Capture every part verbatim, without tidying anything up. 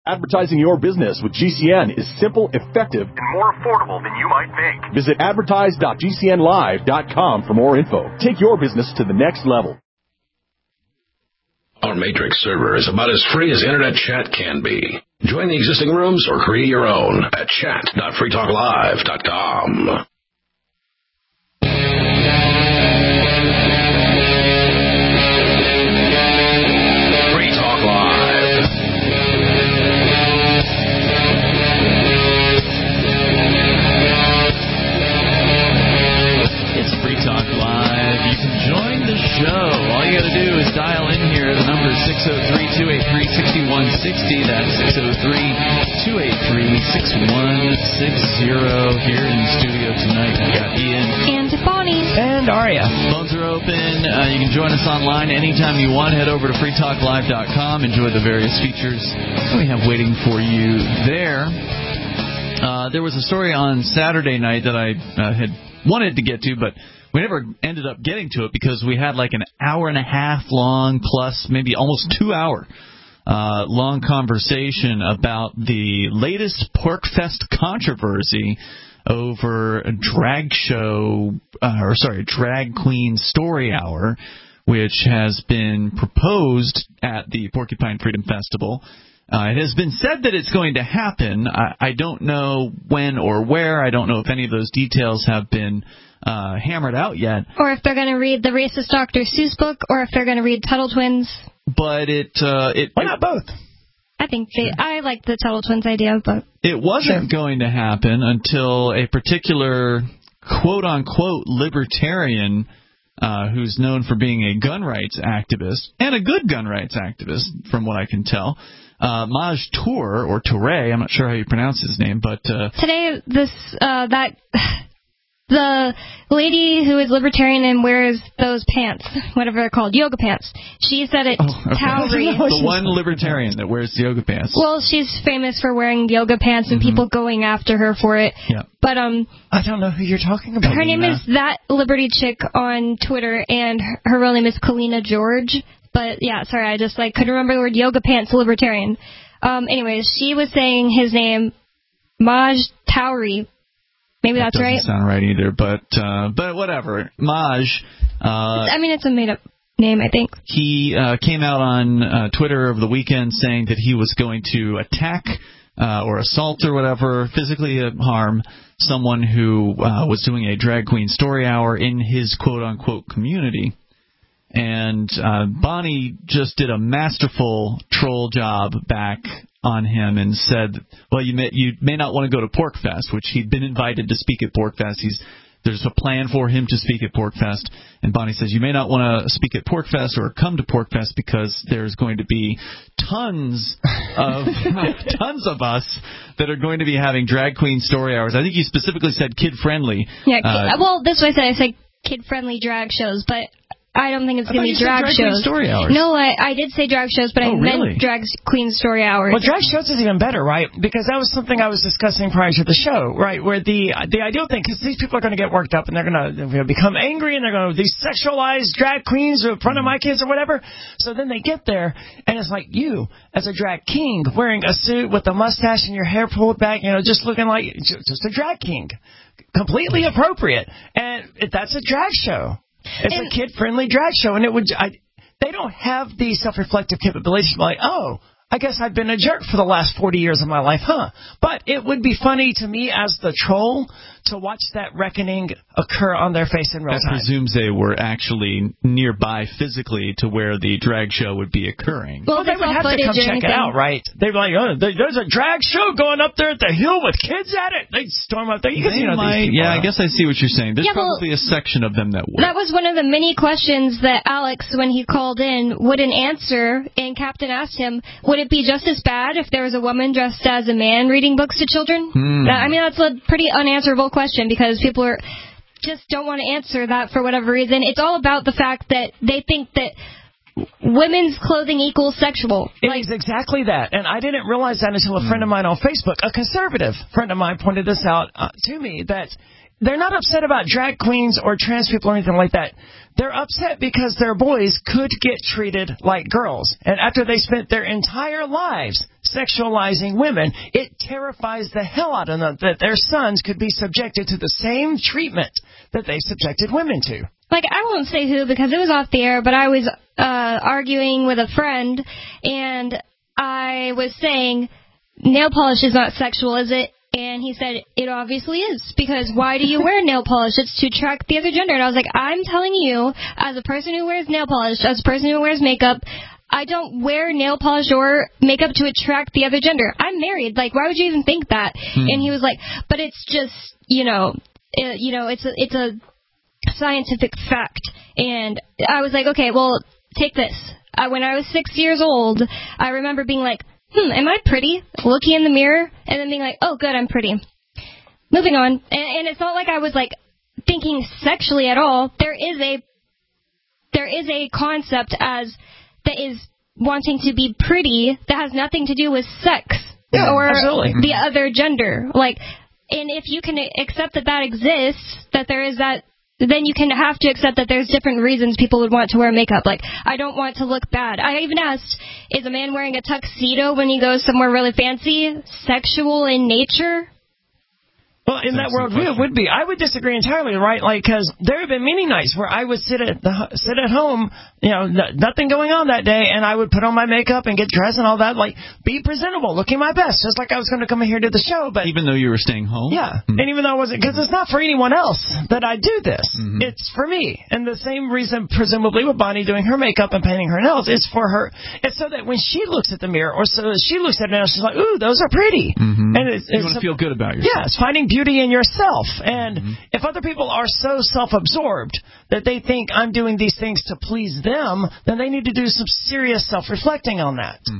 Advertising your business with G C N is simple, effective, and more affordable than you might think. Visit advertise dot g c n live dot com for more info. Take your business to the next level. Our Matrix server is about as free as Internet chat can be. Join the existing rooms or create your own at chat dot free talk live dot com. All you got to do is dial in here. The number is six oh three, two eight three, six one six oh. That's six oh three, two eight three, six one six oh. Here in the studio tonight, we've got Ian. And Bonnie. And Aria. Phones are open. Uh, you can join us online anytime you want. Head over to free talk live dot com. Enjoy the various features we have waiting for you there. Uh, there was a story on Saturday night that I uh, had wanted to get to, but we never ended up getting to it because we had like an hour and a half long plus maybe almost two hour uh, long conversation about the latest PorcFest controversy over a drag show, uh, or sorry, drag queen story hour, which has been proposed at the Porcupine Freedom Festival. Uh, it has been said that it's going to happen. I, I don't know when or where. I don't know if any of those details have been Uh, hammered out yet. Or if they're going to read the racist Doctor Seuss book, or if they're going to read Tuttle Twins. But it... Uh, it Why not both? I think they, I like the Tuttle Twins idea, but... It wasn't sure. going to happen until a particular quote-unquote libertarian uh, who's known for being a gun rights activist, and a good gun rights activist, from what I can tell, uh, Maj Toure, or Toure, I'm not sure how you pronounce his name, but... Uh, Today, this, uh, that... The lady who is libertarian and wears those pants, whatever they're called, yoga pants, she said it, oh, okay. Towery. The one libertarian that wears yoga pants. Well, she's famous for wearing yoga pants and mm-hmm. people going after her for it. Yeah. But um, I don't know who you're talking about. Her name Nina. is That Liberty Chick on Twitter, and her, her real name is Kalina George. But, yeah, sorry, I just like couldn't remember the word yoga pants libertarian. Um, anyways, she was saying his name, Maj Towery. Maybe that that's right. Doesn't sound right either, but uh, but whatever. Maj. Uh, I mean, it's a made-up name, I think. He uh, came out on uh, Twitter over the weekend saying that he was going to attack uh, or assault or whatever, physically harm someone who uh, was doing a drag queen story hour in his quote-unquote community. And uh, Bonnie just did a masterful troll job back on him and said, well, you may, you may not want to go to PorcFest, which he'd been invited to speak at PorcFest. He's, there's a plan for him to speak at PorcFest. And Bonnie says, you may not want to speak at PorcFest or come to PorcFest because there's going to be tons of tons of us that are going to be having drag queen story hours. I think you specifically said kid-friendly. Yeah, uh, well, this way I said, I said kid-friendly drag shows, but... I don't think it's going to be drag, drag shows. Story hours. No, I, I did say drag shows, but oh, I really? meant drag queen story hours. Well, drag shows is even better, right? Because that was something I was discussing prior to the show, right? Where the the ideal thing, because these people are going to get worked up and they're going to become angry and they're going to these sexualized drag queens in front of my kids or whatever. So then they get there and it's like you as a drag king wearing a suit with a mustache and your hair pulled back, you know, just looking like just a drag king, completely appropriate, and that's a drag show. It's and, a kid-friendly drag show, and it would. I, they don't have the self-reflective capabilities to be like, oh, I guess I've been a jerk for the last forty years of my life, huh? But it would be funny to me as the troll to watch that reckoning occur on their face in real that time. That presumes they were actually nearby physically to where the drag show would be occurring. Well, well they would have to come check it out, right? They'd be like, oh, there's a drag show going up there at the hill with kids at it. They'd storm up there. You they you know, might, these yeah, are. I guess I see what you're saying. There's yeah, well, probably a section of them that would. That was one of the many questions that Alex, when he called in, wouldn't answer, and Captain asked him, would it be just as bad if there was a woman dressed as a man reading books to children? Hmm. I mean, that's a pretty unanswerable question because people People are, just don't want to answer that for whatever reason. It's all about the fact that they think that women's clothing equals sexual. It like, is exactly that. And I didn't realize that until a friend of mine on Facebook, a conservative friend of mine, pointed this out uh, to me, that they're not upset about drag queens or trans people or anything like that. They're upset because their boys could get treated like girls. And after they spent their entire lives sexualizing women, it terrifies the hell out of them that their sons could be subjected to the same treatment that they subjected women to. Like, I won't say who because it was off the air, but I was uh, arguing with a friend, and I was saying, nail polish is not sexual, is it? And he said, it obviously is, because why do you wear nail polish? It's to attract the other gender. And I was like, I'm telling you, as a person who wears nail polish, as a person who wears makeup, I don't wear nail polish or makeup to attract the other gender. I'm married. Like, why would you even think that? Hmm. And he was like, but it's just, you know, it, you know, it's a, it's a scientific fact. And I was like, okay, well, take this. Uh, when I was six years old, I remember being like, hmm, am I pretty? Looking in the mirror and then being like, oh, good, I'm pretty. Moving on. And, and it's not like I was, like, thinking sexually at all. There is a there is a concept as that is wanting to be pretty that has nothing to do with sex yeah, or absolutely. the other gender. Like, and if you can accept that that exists, that there is that, then you can have to accept that there's different reasons people would want to wear makeup. Like, I don't want to look bad. I even asked, is a man wearing a tuxedo when he goes somewhere really fancy sexual in nature? Well, in that worldview, it would be. I would disagree entirely, right? Like, because there have been many nights where I would sit at the, sit at home, you know, n- nothing going on that day, and I would put on my makeup and get dressed and all that, like, be presentable, looking my best, just like I was going to come in here to the show. But even though you were staying home? Yeah, mm-hmm. And even though I wasn't, because it's not for anyone else that I do this. Mm-hmm. It's for me. And the same reason, presumably, with Bonnie doing her makeup and painting her nails, is for her. It's so that when she looks at the mirror, or so she looks at her nails, she's like, ooh, those are pretty. Mm-hmm. And it's, you it's want to feel good about yourself. Yeah, it's finding beauty in yourself. And mm-hmm. if other people are so self-absorbed that they think I'm doing these things to please them, then they need to do some serious self-reflecting on that. Mm.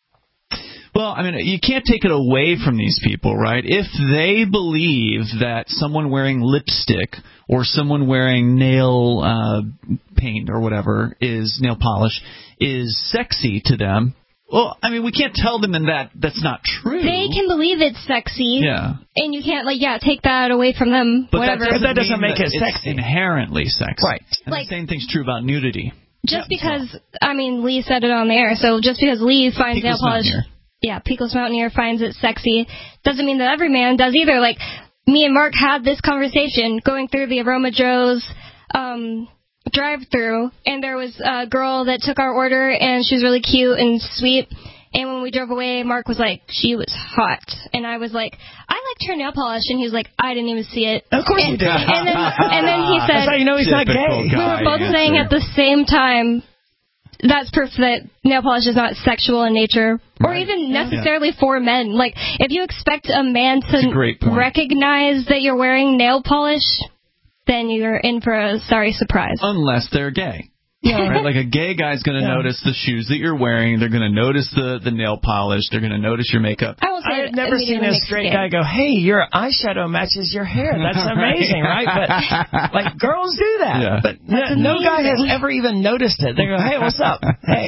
Well, I mean, you can't take it away from these people, right? If they believe that someone wearing lipstick or someone wearing nail uh, paint or whatever is nail polish is sexy to them, well, I mean, we can't tell them in that that's not true. They can believe it's sexy. Yeah. And you can't, like, yeah, take that away from them. But whatever. that doesn't, that doesn't make it it's sexy. Inherently sexy. Right. And like, the same thing's true about nudity. Just yeah, because, so. I mean, Lee said it on the air, so just because Lee finds Peakless nail polish. Mountaineer. Yeah, Peakless Mountaineer finds it sexy, doesn't mean that every man does either. Like, me and Mark had this conversation going through the Aroma Joe's um, drive-through, and there was a girl that took our order, and she was really cute and sweet. And when we drove away, Mark was like, she was hot. And I was like, I liked her nail polish. And he was like, I didn't even see it. Of course and, you did. And then, and then he said, that's how you know he's not gay. We were both saying at the same time, that's proof that nail polish is not sexual in nature. Right. Or even necessarily yeah. for men. Like, if you expect a man to a recognize that you're wearing nail polish, then you're in for a sorry surprise. Unless they're gay. Yeah. Right? Like a gay guy's going to yeah. notice the shoes that you're wearing. They're going to notice the, the nail polish. They're going to notice your makeup. I will say I've never seen a straight guy go, hey, your eyeshadow matches your hair. That's amazing, right? But, like, girls do that. Yeah. But no, no guy has ever even noticed it. They go, hey, what's up? Hey.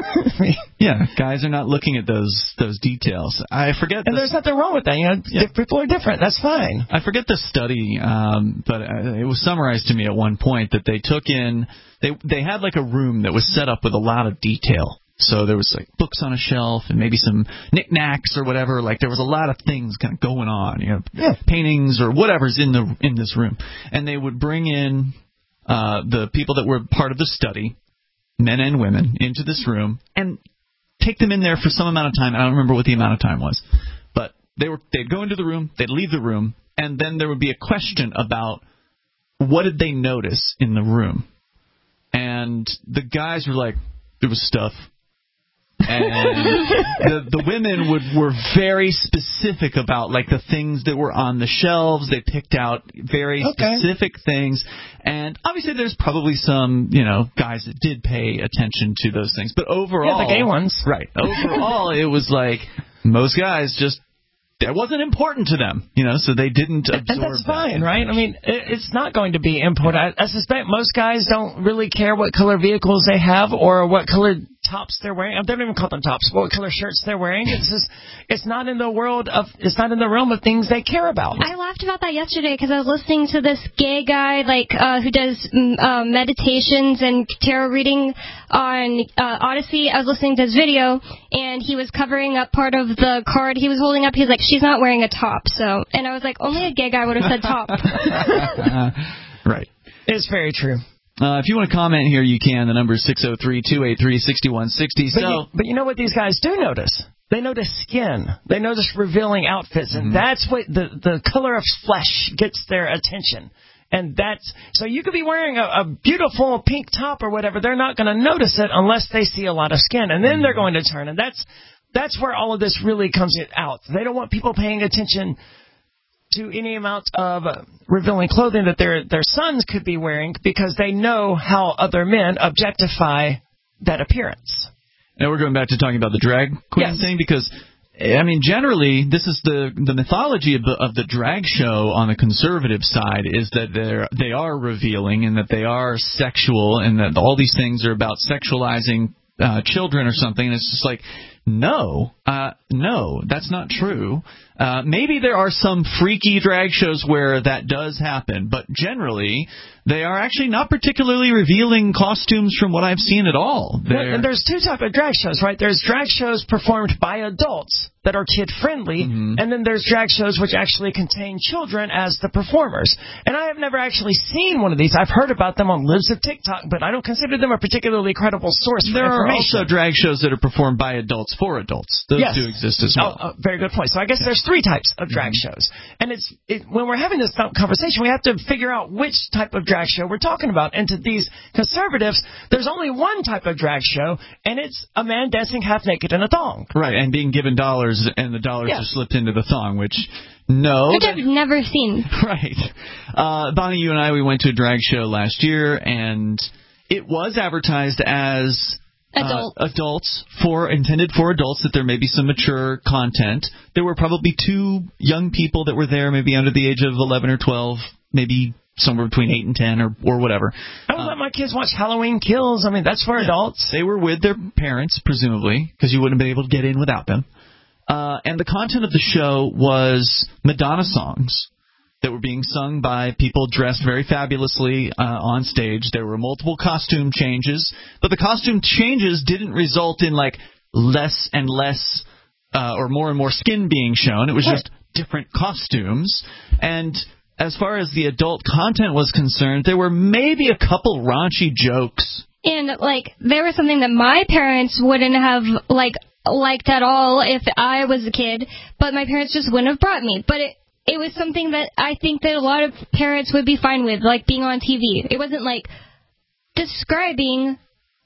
Yeah, guys are not looking at those those details. I forget. And the, there's nothing wrong with that. You know, yeah. people are different. That's fine. I forget the study, um, but it was summarized to me at one point that they took in, they they had like a room that was set up with a lot of detail. So there was like books on a shelf and maybe some knickknacks or whatever. Like there was a lot of things kind of going on, you know, yeah. paintings or whatever's in the in this room. And they would bring in uh, the people that were part of the study, men and women, into this room and take them in there for some amount of time. I don't remember what the amount of time was, but they were they'd go into the room, they'd leave the room, and then there would be a question about what did they notice in the room. And the guys were like, there was stuff. And the the women would were very specific about like the things that were on the shelves. They picked out very okay. specific things, and obviously there's probably some you know guys that did pay attention to those things. But overall, yeah, the gay ones, right? Overall, it was like most guys just. It wasn't important to them, you know, so they didn't absorb And that's that. fine, right? I mean, it's not going to be important. I, I suspect most guys don't really care what color vehicles they have or what color tops they're wearing. They don't even call them tops. What color shirts they're wearing. It's just, it's not in the world of, it's not in the realm of things they care about. I laughed about that yesterday because I was listening to this gay guy, like, uh, who does uh, meditations and tarot reading on uh, Odyssey. I was listening to his video, and he was covering up part of the card he was holding up. He's like, she's not wearing a top. So, and I was like, only a gay guy would have said top. uh, right. It's very true. Uh, if you want to comment here, you can. The number is six oh three, two eight three, six one six zero. But, So, you, but you know what these guys do notice? They notice skin. They notice revealing outfits, and mm-hmm. that's what the the color of flesh gets their attention. And that's so you could be wearing a, a beautiful pink top or whatever. They're not going to notice it unless they see a lot of skin, and then they're going to turn. And that's that's where all of this really comes out. They don't want people paying attention to any amount of uh, revealing clothing that their their sons could be wearing because they know how other men objectify that appearance. Now we're going back to talking about the drag queen yes. thing because, I mean, generally this is the the mythology of the, of the drag show on the conservative side is that they're they are revealing and that they are sexual and that all these things are about sexualizing uh, children or something. And it's just like, no, uh, no, that's not true. Uh, maybe there are some freaky drag shows where that does happen, but generally they are actually not particularly revealing costumes from what I've seen at all. They're... And there's two types of drag shows, right? There's drag shows performed by adults that are kid-friendly, mm-hmm. and then there's drag shows which actually contain children as the performers. And I have never actually seen one of these. I've heard about them on Lives of TikTok, but I don't consider them a particularly credible source for there information. There are also drag shows that are performed by adults for adults. Those yes. do exist as well. Oh, oh, very good point. So I guess there's three types of drag mm-hmm. shows. And it's it, when we're having this conversation, we have to figure out which type of drag show we're talking about. And to these conservatives, there's only one type of drag show, and it's a man dancing half naked in a thong. Right, and being given dollars, and the dollars yes. are slipped into the thong, which... No. Which I've never seen. Right. Uh, Bonnie, you and I, we went to a drag show last year, and it was advertised as Adult. uh, adults, for intended for adults, that there may be some mature content. There were probably two young people that were there, maybe under the age of eleven or twelve, maybe somewhere between eight and ten or, or whatever. I would uh, let my kids watch Halloween Kills. I mean, that's for yeah. adults. They were with their parents, presumably, because you wouldn't have been able to get in without them. Uh, and the content of the show was Madonna songs that were being sung by people dressed very fabulously uh, on stage. There were multiple costume changes, but the costume changes didn't result in, like, less and less uh, or more and more skin being shown. It was just different costumes. And as far as the adult content was concerned, there were maybe a couple raunchy jokes. And, like, there was something that my parents wouldn't have, like, liked at all if I was a kid, but my parents just wouldn't have brought me. But it it was something that I think that a lot of parents would be fine with, like being on T V. It wasn't like describing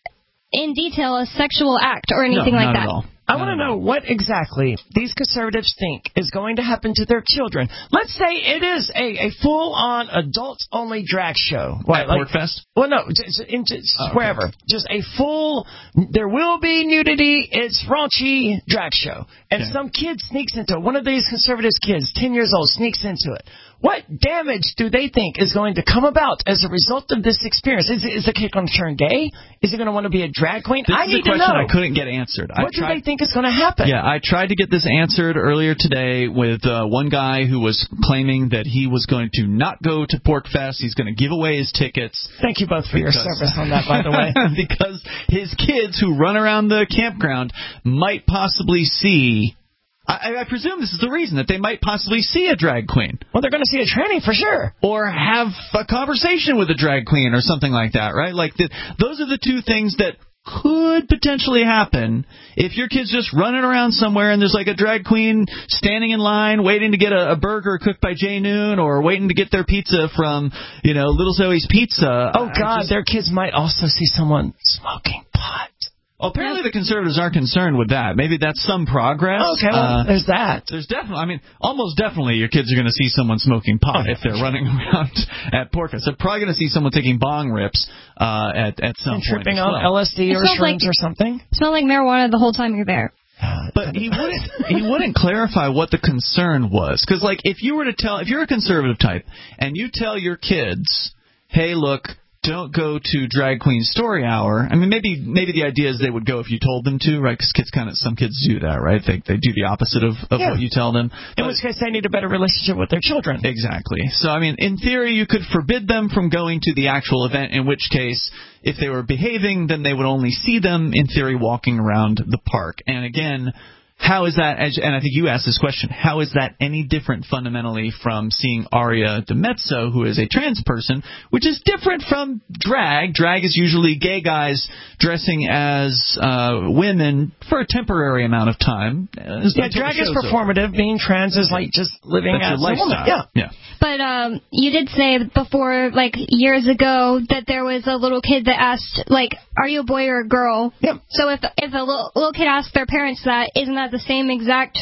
in detail a sexual act or anything no, like not that. At all. I want to know what exactly these conservatives think is going to happen to their children. Let's say it is a, a full-on adults-only drag show. What, like, Porkfest? Well, no, just, in, just oh, wherever. Okay. Just a full, there will be nudity, it's raunchy drag show. And okay. some kid sneaks into it. One of these conservatives kids, ten years old, sneaks into it. What damage do they think is going to come about as a result of this experience? Is, is the kid going to turn gay? Is he going to want to be a drag queen? This I is need a question to know. I couldn't get answered. What I do tried, they think is going to happen? Yeah, I tried to get this answered earlier today with uh, one guy who was claiming that he was going to not go to Porkfest. He's going to give away his tickets. Thank you both for because, your service on that, by the way. Because his kids who run around the campground might possibly see... I, I presume this is the reason, that they might possibly see a drag queen. Well, they're going to see a tranny for sure. Or have a conversation with a drag queen or something like that, right? Like the, those are the two things that could potentially happen if your kid's just running around somewhere and there's like a drag queen standing in line waiting to get a, a burger cooked by J Noon or waiting to get their pizza from, you know, Little Zoe's Pizza. Oh, God, just, their kids might also see someone smoking pot. Well, apparently the conservatives aren't concerned with that. Maybe that's some progress. Okay, well, uh, there's that. There's definitely, I mean, almost definitely your kids are going to see someone smoking pot okay. if they're running around at Porkfest. They're probably going to see someone taking bong rips uh, at, at some and point. tripping on well. L S D or shrooms like, or something. Smell like marijuana the whole time you're there. Uh, but he wouldn't he wouldn't clarify what the concern was. Because, like, if you were to tell, if you're a conservative type and you tell your kids, hey, look, don't go to Drag Queen Story Hour. I mean, maybe maybe the idea is they would go if you told them to, right? Because kids kind of, some kids do that, right? They they do the opposite of, of yeah. what you tell them. In which case, they need a better relationship with their children. Exactly. So, I mean, in theory, you could forbid them from going to the actual event, in which case, if they were behaving, then they would only see them, in theory, walking around the park. And again, how is that, and I think you asked this question, how is that any different fundamentally from seeing Aria DiMezzo, who is a trans person, which is different from drag. Drag is usually gay guys dressing as uh, women for a temporary amount of time. Yeah, drag is performative. Over. Being trans is like just living That's as a woman. Yeah. yeah. But um, you did say before, like years ago, that there was a little kid that asked, like, are you a boy or a girl? Yep. So if if a little, little kid asked their parents that, isn't that the same exact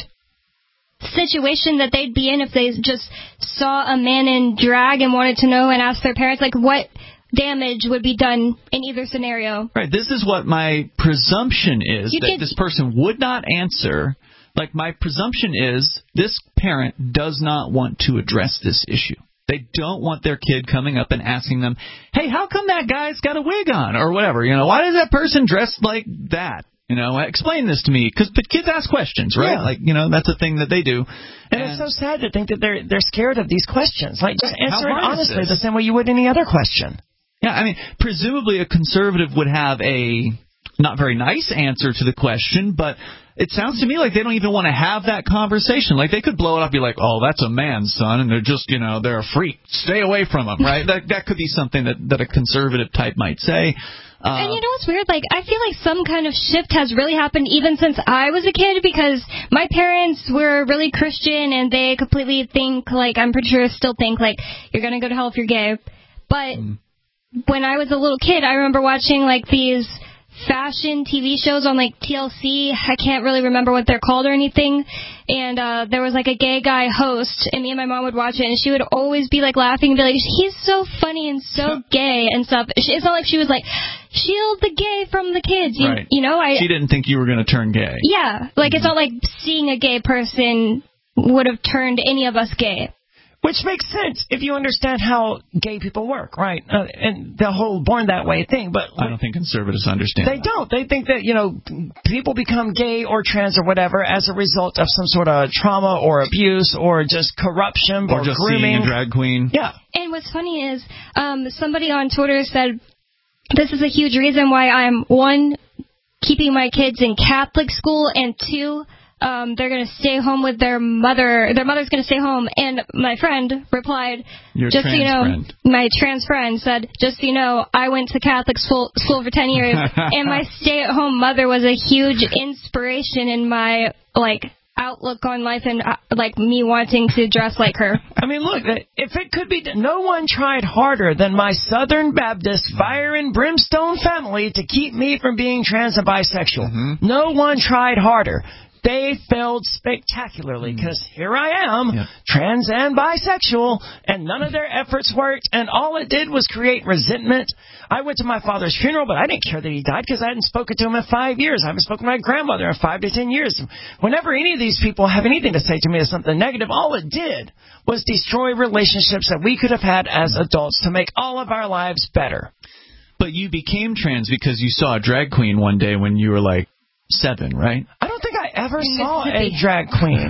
situation that they'd be in if they just saw a man in drag and wanted to know and asked their parents, like, what damage would be done in either scenario? Right. This is what my presumption is, you that did... this person would not answer. Like, my presumption is this parent does not want to address this issue. They don't want their kid coming up and asking them, hey, how come that guy's got a wig on or whatever? You know, why does that person dress like that? You know, explain this to me. Because kids ask questions, right? Yeah. Like, you know, that's a thing that they do. And, and it's so sad to think that they're they're scared of these questions. Like, just answer it honestly the same way you would any other question. Yeah, I mean, presumably a conservative would have a not very nice answer to the question, but it sounds to me like they don't even want to have that conversation. Like, they could blow it up and be like, oh, that's a man's son, and they're just, you know, they're a freak. Stay away from him, right? that that could be something that, that a conservative type might say. Uh, and you know what's weird? Like, I feel like some kind of shift has really happened even since I was a kid, because my parents were really Christian, and they completely think, like, I'm pretty sure still think, like, you're going to go to hell if you're gay. But mm. when I was a little kid, I remember watching, like, these fashion T V shows on, like, T L C. I can't really remember what they're called or anything. And uh, there was, like, a gay guy host, and me and my mom would watch it, and she would always be, like, laughing and be like, he's so funny and so gay and stuff. It's not like she was like, shield the gay from the kids. You, right. you know? I, she didn't think you were going to turn gay. Yeah. Like, mm-hmm. It's not like seeing a gay person would have turned any of us gay. Which makes sense if you understand how gay people work, right? Uh, and the whole born that way thing. But I don't think conservatives understand They that. don't. They think that, you know, people become gay or trans or whatever as a result of some sort of trauma or abuse or just corruption or, or just grooming. Seeing a drag queen. Yeah. And what's funny is um, somebody on Twitter said, this is a huge reason why I'm, one, keeping my kids in Catholic school, and two, Um, they're going to stay home with their mother. Their mother's going to stay home. And my friend replied, Your just so you know, friend. my trans friend said, just so you know, I went to Catholic school, school for ten years, and my stay-at-home mother was a huge inspiration in my, like, outlook on life and, uh, like, me wanting to dress like her. I mean, look, if it could be, no one tried harder than my Southern Baptist fire and brimstone family to keep me from being trans and bisexual. Mm-hmm. No one tried harder. They failed spectacularly, because here I am, yeah. trans and bisexual, and none of their efforts worked, and all it did was create resentment. I went to my father's funeral, but I didn't care that he died, because I hadn't spoken to him in five years. I haven't spoken to my grandmother in five to ten years. Whenever any of these people have anything to say to me as something negative, all it did was destroy relationships that we could have had as adults to make all of our lives better. But you became trans because you saw a drag queen one day when you were like seven, right? I don't think I ever saw a drag queen.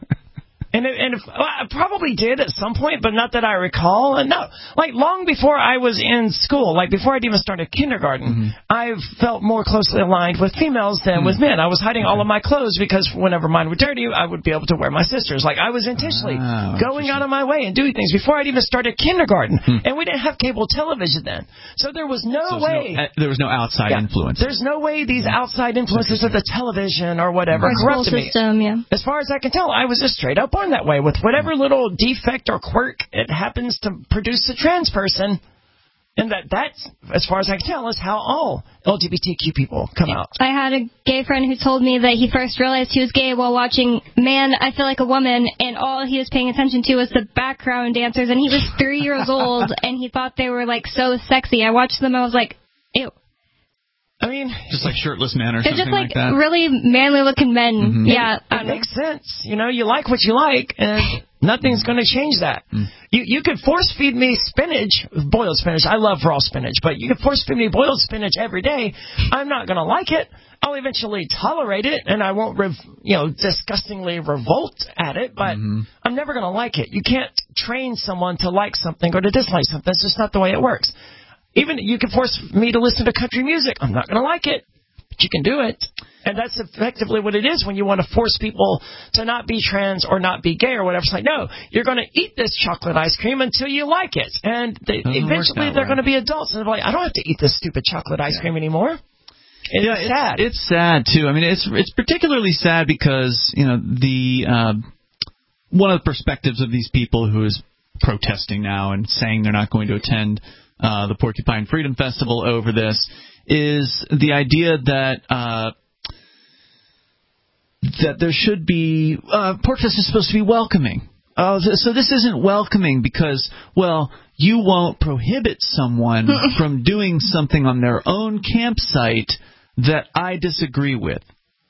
And, it, and if, well, I probably did at some point, but not that I recall. And no, like long before I was in school, like before I'd even started kindergarten, mm-hmm. I felt more closely aligned with females than mm-hmm. with men. I was hiding okay. all of my clothes because whenever mine were dirty, I would be able to wear my sister's. Like I was intentionally oh, going out of my way and doing things before I'd even started kindergarten. Mm-hmm. And we didn't have cable television then. So there was no so way. No, uh, there was no outside yeah, influence. There's no way these outside influences of the television or whatever corrupted me. System, yeah. As far as I can tell, I was just straight up born that way with whatever little defect or quirk it happens to produce a trans person. And that that's, as far as I can tell, is how all L G B T Q people come out. I had a gay friend who told me that he first realized he was gay while watching Man, I Feel Like a Woman, and all he was paying attention to was the background dancers, and he was three years old, and he thought they were, like, so sexy. I watched them, and I was like, ew. I mean, just like shirtless men or they're something just like, like that. Really manly looking men. Mm-hmm. Yeah, it, it makes sense. You know, you like what you like, and Nothing's going to change that. Mm. You you could force feed me spinach, boiled spinach. I love raw spinach, but you could force feed me boiled spinach every day. I'm not going to like it. I'll eventually tolerate it, and I won't, rev, you know, disgustingly revolt at it, but mm-hmm. I'm never going to like it. You can't train someone to like something or to dislike something. That's just not the way it works. Even you can force me to listen to country music. I'm not going to like it, but you can do it. And that's effectively what it is when you want to force people to not be trans or not be gay or whatever. It's like, no, you're going to eat this chocolate ice cream until you like it. And they, eventually they're going to be adults. And they're like, I don't have to eat this stupid chocolate ice cream anymore. It's yeah, sad. It's, it's sad, too. I mean, it's it's particularly sad because, you know, the uh, one of the perspectives of these people who is protesting now and saying they're not going to attend uh, the Porcupine Freedom Festival over this is the idea that uh, that there should be uh, Porkfest is supposed to be welcoming. Uh, so this isn't welcoming because, well, you won't prohibit someone from doing something on their own campsite that I disagree with.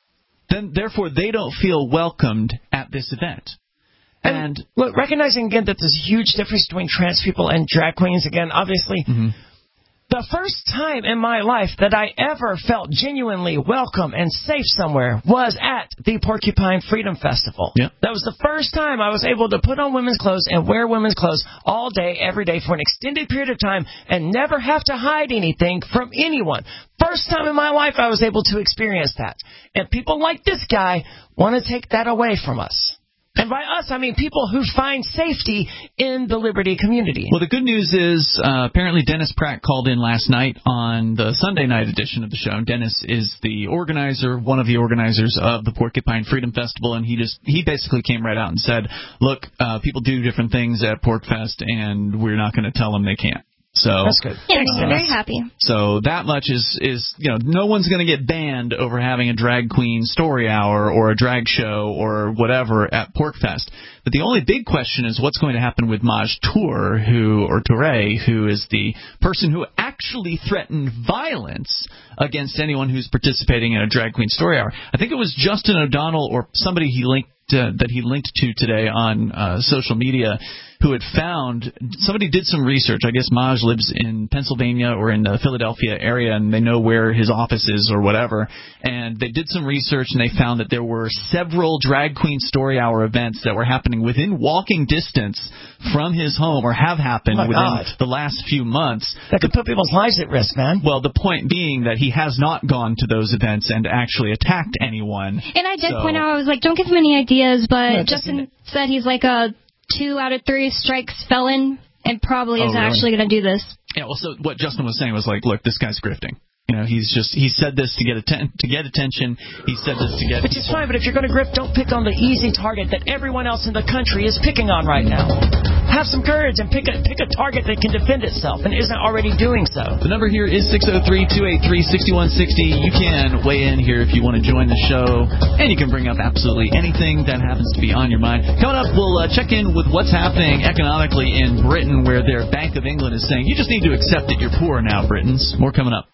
Then, therefore, they don't feel welcomed at this event. And, and look, recognizing again that there's a huge difference between trans people and drag queens, again, obviously, mm-hmm. the first time in my life that I ever felt genuinely welcome and safe somewhere was at the Porcupine Freedom Festival. Yep. That was the first time I was able to put on women's clothes and wear women's clothes all day, every day for an extended period of time and never have to hide anything from anyone. First time in my life I was able to experience that. And people like this guy want to take that away from us. And by us, I mean people who find safety in the liberty community. Well, the good news is uh, apparently Dennis Pratt called in last night on the Sunday night edition of the show. Dennis is the organizer, one of the organizers of the Porcupine Freedom Festival, and he just he basically came right out and said, look, uh, people do different things at PorcFest, and we're not going to tell them they can't. So that's good. Yeah, I'm very happy. So that much is, is you know, no one's going to get banned over having a drag queen story hour or a drag show or whatever at PorcFest. But the only big question is what's going to happen with Maj Toure, who or Toure, who is the person who actually threatened violence against anyone who's participating in a drag queen story hour. I think it was Justin O'Donnell or somebody he linked uh, that he linked to today on uh, social media, who had found somebody did some research. I guess Maj lives in Pennsylvania or in the Philadelphia area, and they know where his office is or whatever. And they did some research, and they found that there were several drag queen story hour events that were happening within walking distance from his home, or have happened oh within God. the last few months. That could put people's lives at risk, man. Well, the point being that he has not gone to those events and actually attacked anyone. And I did so, point out, I was like, don't give him any ideas, but no, Justin said he's like a two out of three strikes felon and probably oh, is really? actually going to do this. Yeah, well, so what Justin was saying was like, look, this guy's grifting. You know, he's just he said this to get atten- to get attention. He said this to get. Which is fine, but if you're going to grift, don't pick on the easy target that everyone else in the country is picking on right now. Have some courage and pick a pick a target that can defend itself and isn't already doing so. The number here is six oh three, two eight three, six one six oh. You can weigh in here if you want to join the show, and you can bring up absolutely anything that happens to be on your mind. Coming up, we'll uh, check in with what's happening economically in Britain, where their Bank of England is saying you just need to accept that you're poor now, Britons. More coming up.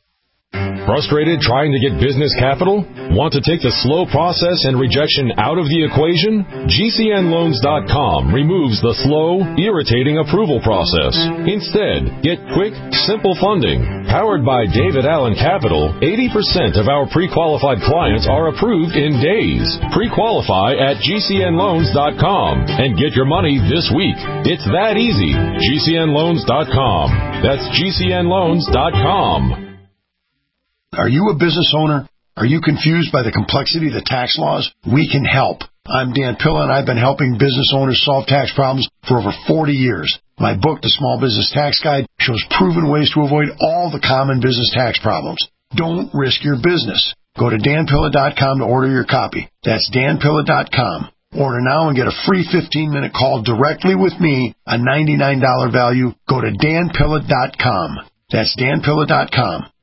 Frustrated trying to get business capital? Want to take the slow process and rejection out of the equation? G C N loans dot com removes the slow, irritating approval process. Instead, get quick, simple funding. Powered by David Allen Capital, eighty percent of our pre-qualified clients are approved in days. Pre-qualify at G C N loans dot com and get your money this week. It's that easy. G C N loans dot com. That's G C N loans dot com. Are you a business owner? Are you confused by the complexity of the tax laws? We can help. I'm Dan Pilla, and I've been helping business owners solve tax problems for over forty years. My book, The Small Business Tax Guide, shows proven ways to avoid all the common business tax problems. Don't risk your business. Go to Dan Pilla dot com to order your copy. That's Dan Pilla dot com. Order now and get a free fifteen-minute call directly with me, a ninety-nine dollars value. Go to Dan Pilla dot com. That's Dan Pilla dot com.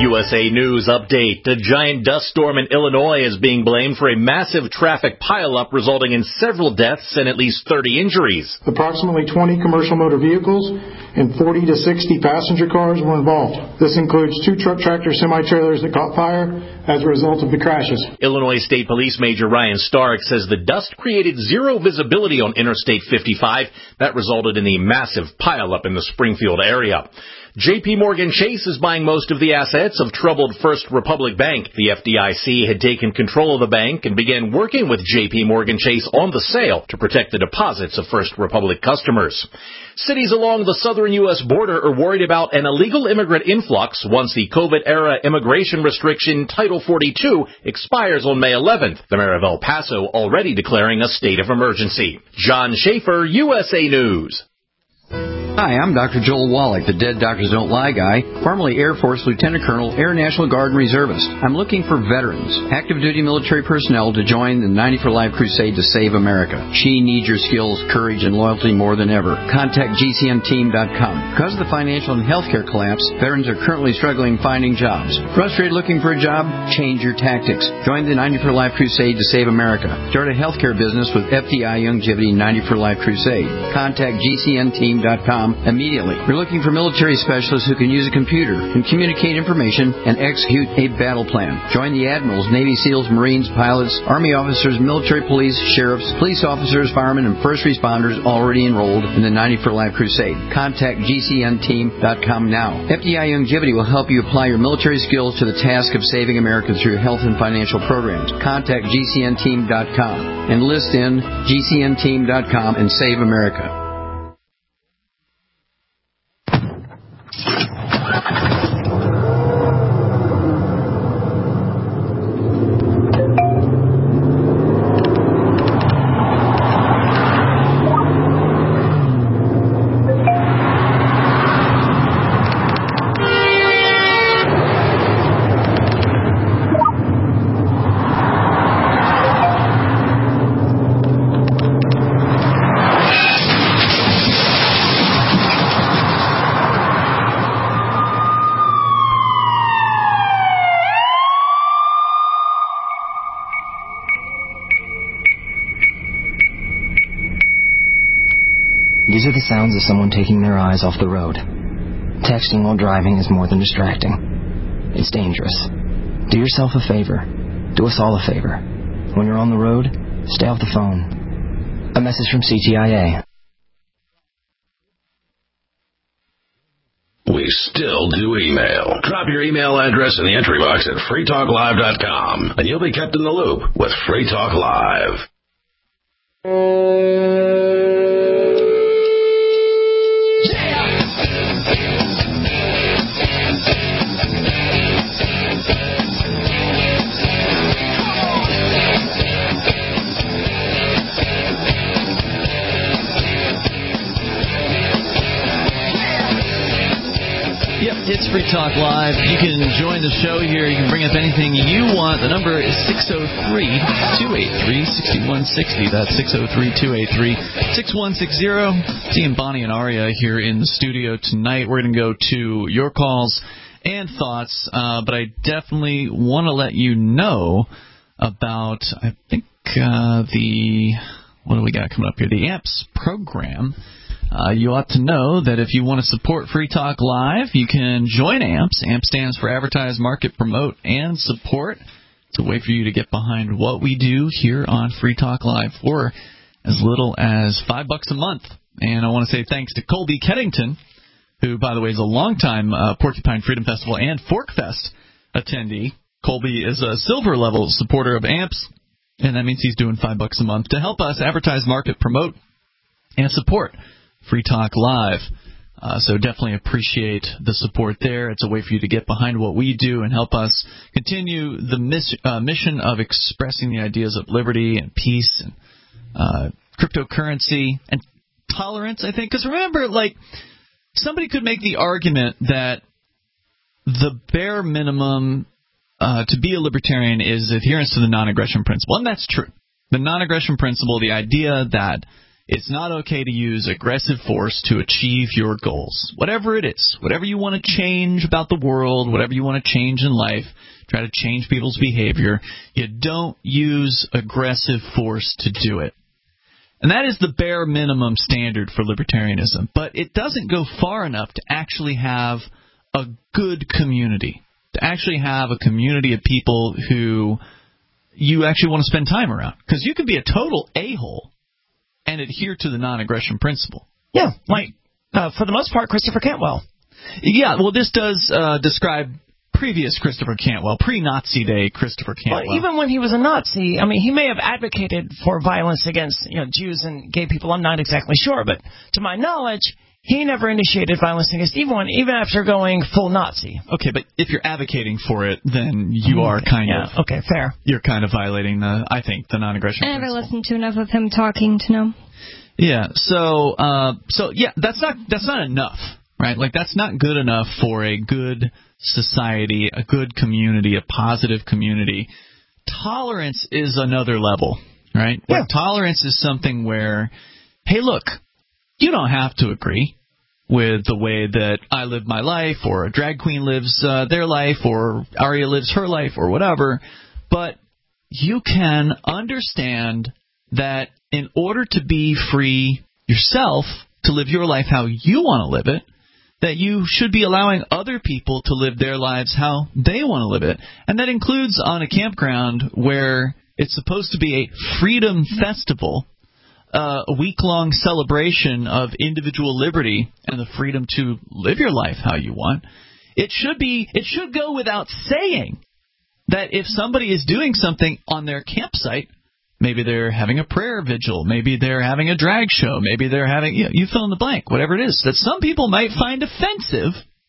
U S A News update. A giant dust storm in Illinois is being blamed for a massive traffic pileup resulting in several deaths and at least thirty injuries. Approximately twenty commercial motor vehicles and forty to sixty passenger cars were involved. This includes two truck tractor semi-trailers that caught fire as a result of the crashes. Illinois State Police Major Ryan Stark says the dust created zero visibility on Interstate fifty-five. That resulted in the massive pileup in the Springfield area. J P. Morgan Chase is buying most of the assets of troubled First Republic Bank. The F D I C had taken control of the bank and began working with J P. Morgan Chase on the sale to protect the deposits of First Republic customers. Cities along the southern U S border are worried about an illegal immigrant influx once the COVID-era immigration restriction Title forty-two expires on May eleventh. The mayor of El Paso already declaring a state of emergency. John Schaefer, U S A News. Hi, I'm Doctor Joel Wallach, the Dead Doctors Don't Lie guy, formerly Air Force Lieutenant Colonel, Air National Guard and Reservist. I'm looking for veterans, active duty military personnel to join the ninety for Life crusade to save America. She needs your skills, courage, and loyalty more than ever. Contact G C N team dot com. Because of the financial and healthcare collapse, veterans are currently struggling finding jobs. Frustrated looking for a job? Change your tactics. Join the ninety for Life crusade to save America. Start a healthcare business with F D I Longevity ninety for Life crusade. Contact G C N team dot com immediately. We're looking for military specialists who can use a computer and communicate information and execute a battle plan. Join the admirals, Navy SEALs, Marines, pilots, Army officers, military police, sheriffs, police officers, firemen, and first responders already enrolled in the ninety for Life crusade. Contact G C N team dot com now. F D I Longevity will help you apply your military skills to the task of saving America through health and financial programs. Contact G C N team dot com. Enlist in G C N team dot com and save America. These are the sounds of someone taking their eyes off the road. Texting while driving is more than distracting. It's dangerous. Do yourself a favor. Do us all a favor. When you're on the road, stay off the phone. A message from C T I A. We still do email. Drop your email address in the entry box at free talk live dot com, and you'll be kept in the loop with Free Talk Live. It's Free Talk Live. You can join the show here. You can bring up anything you want. The number is six oh three, two eight three, six one six oh. That's six oh three, two eight three, six one six oh. Seeing Bonnie and Aria here in the studio tonight. We're going to go to your calls and thoughts, uh, but I definitely want to let you know about, I think, uh, the, what do we got coming up here? The A M P S program. Uh, you ought to know that if you want to support Free Talk Live, you can join A M P S. A M P S stands for Advertise, Market, Promote, and Support. It's a way for you to get behind what we do here on Free Talk Live for as little as five bucks a month. And I want to say thanks to Colby Keddington, who, by the way, is a longtime uh, Porcupine Freedom Festival and Fork Fest attendee. Colby is a silver level supporter of A M P S, and that means he's doing five bucks a month to help us advertise, market, promote, and support Free Talk Live. Uh, so definitely appreciate the support there. It's a way for you to get behind what we do and help us continue the miss, uh, mission of expressing the ideas of liberty and peace and uh, cryptocurrency and tolerance, I think. Because remember, like, somebody could make the argument that the bare minimum uh, to be a libertarian is adherence to the non-aggression principle. And that's true. The non-aggression principle, the idea that It's not okay to use aggressive force to achieve your goals. Whatever it is, whatever you want to change about the world, whatever you want to change in life, try to change people's behavior, you don't use aggressive force to do it. And that is the bare minimum standard for libertarianism. But it doesn't go far enough to actually have a good community, to actually have a community of people who you actually want to spend time around. Because you can be a total a-hole and adhere to the non-aggression principle. Yeah, like, uh, for the most part, Christopher Cantwell. Yeah, well, this does uh, describe previous Christopher Cantwell, pre-Nazi day Christopher Cantwell. Well, even when he was a Nazi, I mean, he may have advocated for violence against, you know, Jews and gay people. I'm not exactly sure, but to my knowledge, he never initiated violence against anyone, even after going full Nazi. Okay, but if you're advocating for it, then you are kind yeah, of... Okay, fair. You're kind of violating, the, I think, the non-aggression I never principle. listened to enough of him talking to know. Yeah, so, uh, so yeah, that's not that's not enough, right? Like, that's not good enough for a good society, a good community, a positive community. Tolerance is another level, right? Yeah. Like, tolerance is something where, hey, look, you don't have to agree with the way that I live my life, or a drag queen lives uh, their life, or Aria lives her life, or whatever, but you can understand that in order to be free yourself, to live your life how you want to live it, that you should be allowing other people to live their lives how they want to live it. And that includes on a campground where it's supposed to be a freedom festival, uh, a week-long celebration of individual liberty and the freedom to live your life how you want. It should be, it should go without saying that if somebody is doing something on their campsite, maybe they're having a prayer vigil, maybe they're having a drag show, maybe they're having, you know, you fill in the blank, whatever it is, that some people might find offensive,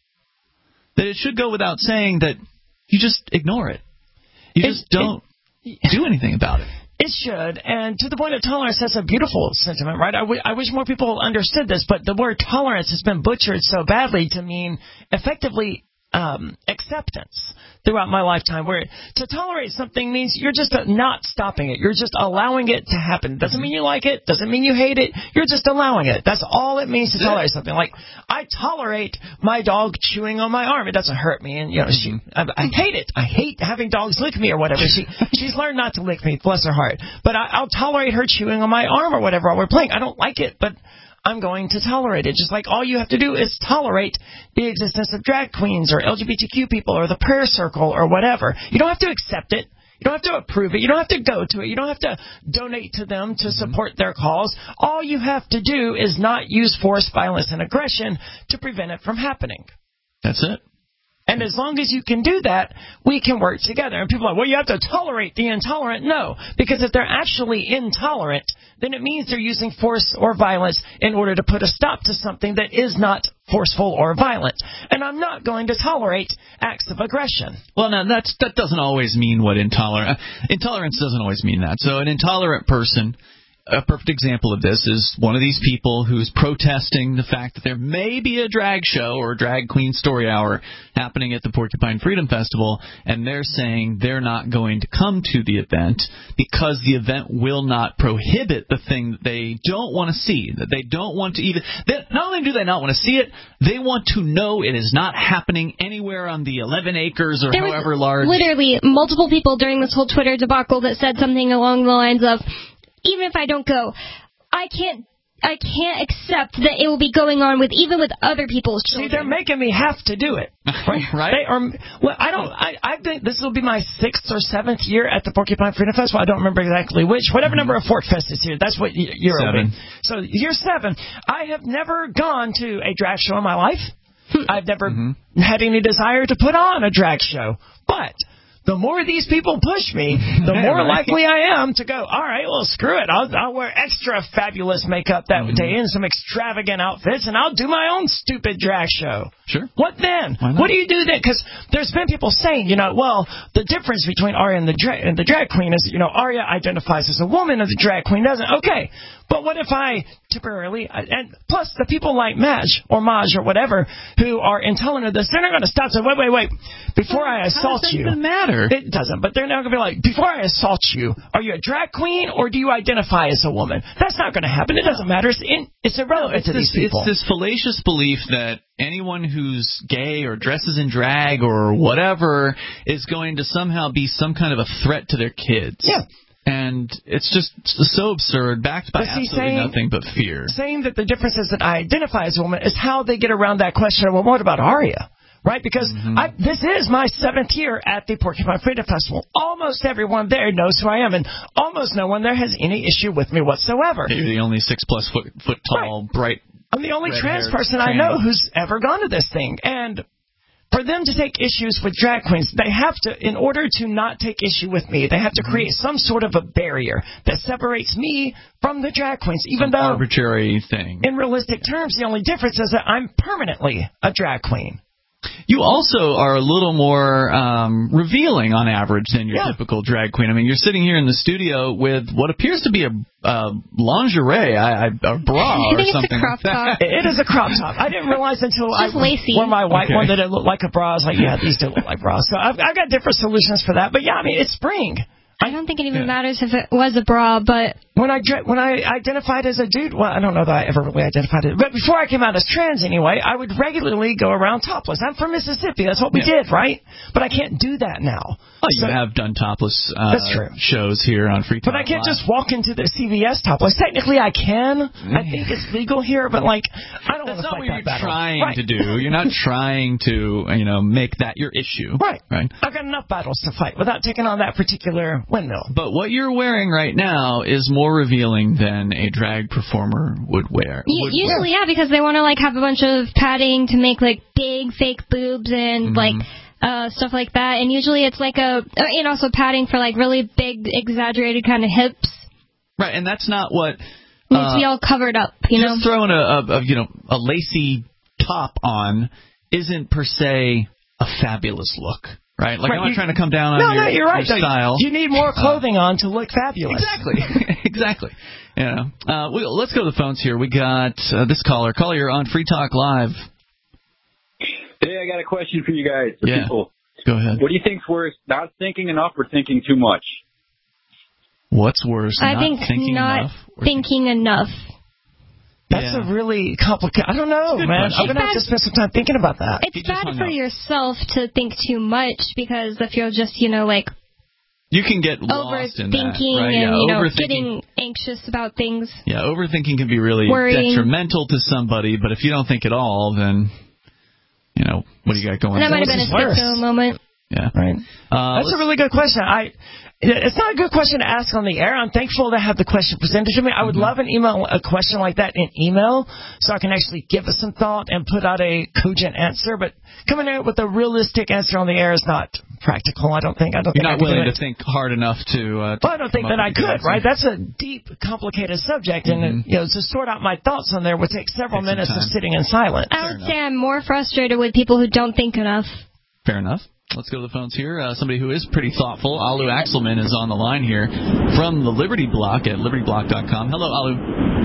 that it should go without saying that you just ignore it. You it, just don't it, do anything about it. It should, and to the point of tolerance, that's a beautiful sentiment, right? I, w- I wish more people understood this, but the word tolerance has been butchered so badly to mean effectively Um, acceptance throughout my lifetime, where to tolerate something means you're just uh, not stopping it. You're just allowing it to happen. Doesn't mean you like it. Doesn't mean you hate it. You're just allowing it. That's all it means to tolerate something. Like, I tolerate my dog chewing on my arm. It doesn't hurt me. And, you know, she, I, I hate it. I hate having dogs lick me or whatever. She, she's learned not to lick me, bless her heart. But I, I'll tolerate her chewing on my arm or whatever while we're playing. I don't like it, but I'm going to tolerate it. Just like all you have to do is tolerate the existence of drag queens or L G B T Q people or the prayer circle or whatever. You don't have to accept it. You don't have to approve it. You don't have to go to it. You don't have to donate to them to support their cause. All you have to do is not use force, violence, and aggression to prevent it from happening. That's it. And as long as you can do that, we can work together. And people are like, well, you have to tolerate the intolerant. No, because if they're actually intolerant, then it means they're using force or violence in order to put a stop to something that is not forceful or violent. And I'm not going to tolerate acts of aggression. Well, now, that's, that doesn't always mean what intolerant... Intolerance doesn't always mean that. So an intolerant person... A perfect example of this is one of these people who's protesting the fact that there may be a drag show or a drag queen story hour happening at the Porcupine Freedom Festival, and they're saying they're not going to come to the event because the event will not prohibit the thing that they don't want to see, that they don't want to even... They, not only do they not want to see it, they want to know it is not happening anywhere on the eleven acres or there however was large... Literally multiple people during this whole Twitter debacle that said something along the lines of, even if I don't go, I can't I can't accept that it will be going on with even with other people's children. See, they're making me have to do it. Right? Right? They are, well, I don't, I, I think this will be my sixth or seventh year at the Porcupine Freedom Festival. I don't remember exactly which. Whatever mm-hmm. number of Fort Fest is here, that's what year seven. Over. So year seven. I have never gone to a drag show in my life. I've never mm-hmm. had any desire to put on a drag show. But the more these people push me, the more right. likely I am to go, all right, well, screw it. I'll, I'll wear extra fabulous makeup that mm-hmm. day and some extravagant outfits, and I'll do my own stupid drag show. Sure. What then? What do you do then? Because there's been people saying, you know, well, the difference between Aria and the, dra- and the drag queen is, you know, Aria identifies as a woman and the drag queen doesn't. Okay. But what if I temporarily, and plus the people like Maj or Maj or whatever who are intolerant of this, they're not going to stop and say, wait, wait, wait, before I assault How does that you. even matter? It doesn't, but they're not going to be like, before I assault you, are you a drag queen or do you identify as a woman? That's not going to happen. It doesn't matter. It's, in, it's irrelevant it's to this, these people. It's this fallacious belief that anyone who's gay or dresses in drag or whatever is going to somehow be some kind of a threat to their kids. Yeah. And it's just so absurd, backed by But see, absolutely saying- nothing but fear. Saying that the difference is that I identify as a woman is how they get around that question. Well, what about Aria? Right? Because Mm-hmm. I, this is my seventh year at the Porcupine Freedom Festival. Almost everyone there knows who I am, and almost no one there has any issue with me whatsoever. You're the only six-plus foot, foot tall, Right. bright. I'm the only trans red-haired person I tranny. know who's ever gone to this thing. And for them to take issues with drag queens, they have to, in order to not take issue with me, they have to create some sort of a barrier that separates me from the drag queens, even Some though, arbitrary thing. in realistic terms, the only difference is that I'm permanently a drag queen. You also are a little more um, revealing on average than your Yeah. typical drag queen. I mean, you're sitting here in the studio with what appears to be a uh, lingerie, I, I, a bra I or think it's a something crop like that. top. It is a crop top. I didn't realize until I It's just lacy. wore my white Okay. one that it looked like a bra. I was like, yeah, these do look like bras. So I've, I've got different solutions for that. But yeah, I mean, it's spring. I don't think it even Yeah. matters if it was a bra, but When I dre- when I identified as a dude, well, I don't know that I ever really identified it, but before I came out as trans anyway, I would regularly go around topless. I'm from Mississippi. That's what we Yeah. did, right? But I can't do that now. Well, you So- have done topless uh, That's true. shows here on Free Talk But I can't Live. just walk into the C V S topless. Technically, I can. I think it's legal here, but like, I don't want That's to not fight what that you're battle. trying Right. to do. You're not trying to, you know, make that your issue. Right. Right. I've got enough battles to fight without taking on that particular windmill. But what you're wearing right now is more revealing than a drag performer would wear. U- would usually, yeah, because they want to like have a bunch of padding to make like big fake boobs and Mhm. like uh stuff like that. And usually it's like a uh, and also padding for like really big, exaggerated kind of hips. Right, and that's not what. It needs to be Uh, all covered up, you know. just throwing a, a, a you know a lacy top on isn't per se a fabulous look, right? Like Right, I'm not you- trying to come down on No, your, no, you're right. your though. style. You need more clothing on to look fabulous. Exactly, exactly. You know, uh, we, let's go to the phones here. We got uh, this caller. Caller, you're on Free Talk Live. Hey, I got a question for you guys. The Yeah. people. Go ahead. What do you think's worse, not thinking enough or thinking too much? What's worse? I not think thinking not enough or thinking enough. That's Yeah. a really complicated. I don't know, good man. question. I'm gonna have to spend some time thinking about that. He It's just bad hung for up. yourself to think too much because if you're just, you know, like You can get lost in that, overthinking right? and yeah, you know overthinking. getting anxious about things. Yeah, overthinking can be really Worrying. detrimental to somebody, but if you don't think at all, then, you know, what do you got going And that on? might have been a is worse. schizo moment. Yeah. Right. Uh, That's a really good question. I. It's not a good question to ask on the air. I'm thankful to have the question presented to me. I would Mm-hmm. love an email, a question like that in email, so I can actually give it some thought and put out a cogent answer. But coming out with a realistic answer on the air is not practical. I don't think. I don't You're think I not can do willing it. to think hard enough to. Uh, to Well, I don't think come that up I with a good could, answer. right? That's a deep, complicated subject, and Mhm. you know, to sort out my thoughts on there would take several Take some minutes of time. sitting in silence. I would say I'm more frustrated with people who don't think enough. Fair enough. Let's go to the phones here. Uh, somebody who is pretty thoughtful, Alu Axelman, is on the line here from the Liberty Block at liberty block dot com. Hello, Alu.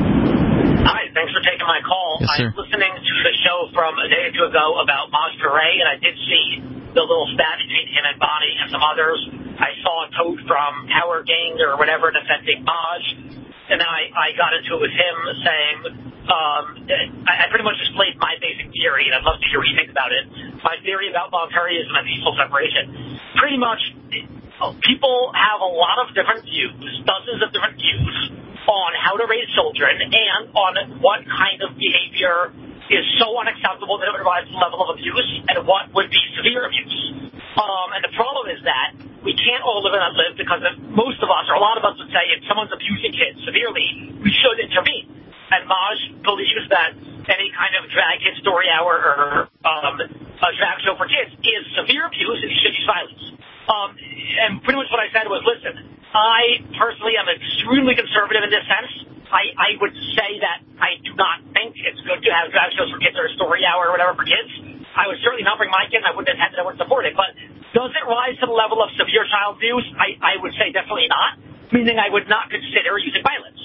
Hi, thanks for taking my call. Yes, sir. I'm listening to the show from a day or two ago about Maj Toure, and I did see the little spat between him and Bonnie and some others. I saw a tweet from Howard Gaines or whatever defending Maj, and then I, I got into it with him saying, um, I, I pretty much displayed my basic theory, and I'd love to hear what you think about it. My theory about voluntarism and peaceful separation. Pretty much, people have a lot of different views, dozens of different views, on how to raise children and on what kind of behavior is so unacceptable that it would rise to the level of abuse and what would be severe abuse. Um, and the problem is that we can't all live in that live because if most of us, or a lot of us would say, if someone's abusing kids severely, we should intervene. And Maj believes that any kind of drag kid story hour or um, a drag show for kids is severe abuse and he should be silenced. Um, and pretty much what I said was, listen, I personally am extremely conservative in this sense. I, I would say that I do not think it's good to have drag shows for kids or a story hour or whatever for kids. I would certainly not bring my kids. I wouldn't intend that I would support it. But does it rise to the level of severe child abuse? I, I would say definitely not, meaning I would not consider using violence.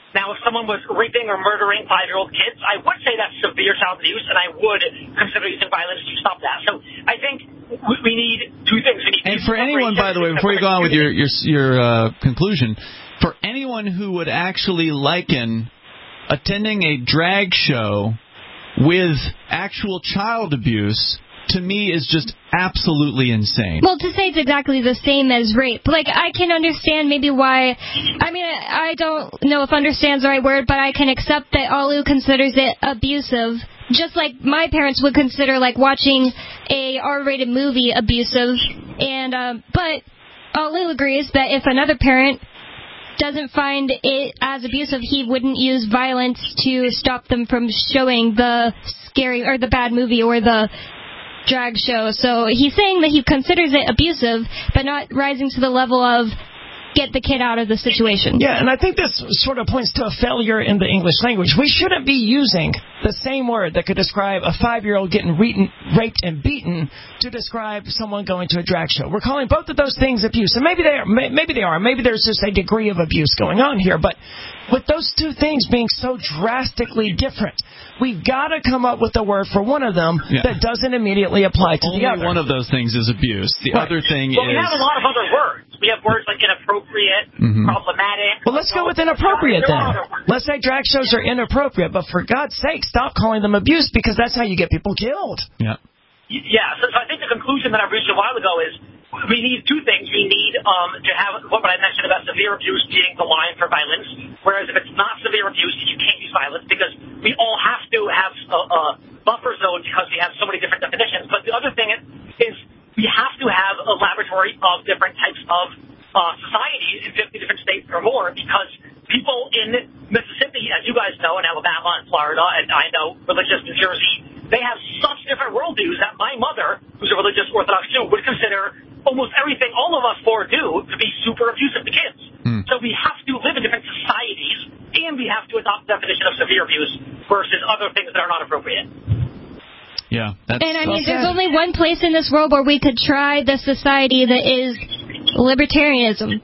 Now, if someone was raping or murdering five-year-old kids, I would say that's severe child abuse, and I would consider using violence to stop that. So I think we need two things. We need and for anyone, by the way, before you go on with your your, your uh, conclusion, for anyone who would actually liken attending a drag show with actual child abuse, to me, is just absolutely insane. Well, to say it's exactly the same as rape, like, I can understand maybe why, I mean, I don't know if understand's the right word, but I can accept that Alu considers it abusive, just like my parents would consider, like, watching a R-rated movie abusive, and, um, but Alu agrees that if another parent doesn't find it as abusive, he wouldn't use violence to stop them from showing the scary, or the bad movie, or the drag show. So he's saying that he considers it abusive, but not rising to the level of get the kid out of the situation. Yeah, and I think this sort of points to a failure in the English language. We shouldn't be using the same word that could describe a five-year-old getting re- raped and beaten to describe someone going to a drag show. We're calling both of those things abuse, and maybe they are. Maybe they are. Maybe there's just a degree of abuse going on here. But with those two things being so drastically different, we've got to come up with a word for one of them yeah. that doesn't immediately apply to Only the other. One of those things is abuse. The right. other thing well, is... we have a lot of other words. We have words like inappropriate, mm-hmm. problematic. Well, let's go with inappropriate then. Let's say drag shows are inappropriate, but for God's sake, stop calling them abuse, because that's how you get people killed. Yeah. Yeah, so, so I think the conclusion that I reached a while ago is we need two things. We need um, to have what I mentioned about severe abuse being the line for violence, whereas if it's not severe abuse, you can't use violence, because we all have to have a, a buffer zone because we have so many different definitions. But the other thing is we have to have a laboratory of different types of uh, societies in fifty different states or more, because people in Mississippi, as you guys know, and Alabama and Florida, and I know religious New Jersey, they have such different worldviews that my mother, who's a religious Orthodox Jew, would consider almost everything all of us four do to be super abusive to kids. Mm. So we have to live in different societies, and we have to adopt the definition of severe abuse versus other things that are not appropriate. Yeah, that's and I mean, well there's only one place in this world where we could try the society that is libertarianism.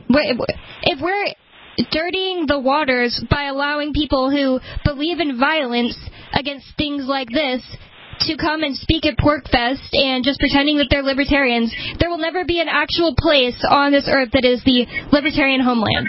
If we're dirtying the waters by allowing people who believe in violence against things like this to come and speak at PorcFest and just pretending that they're libertarians, there will never be an actual place on this earth that is the libertarian homeland.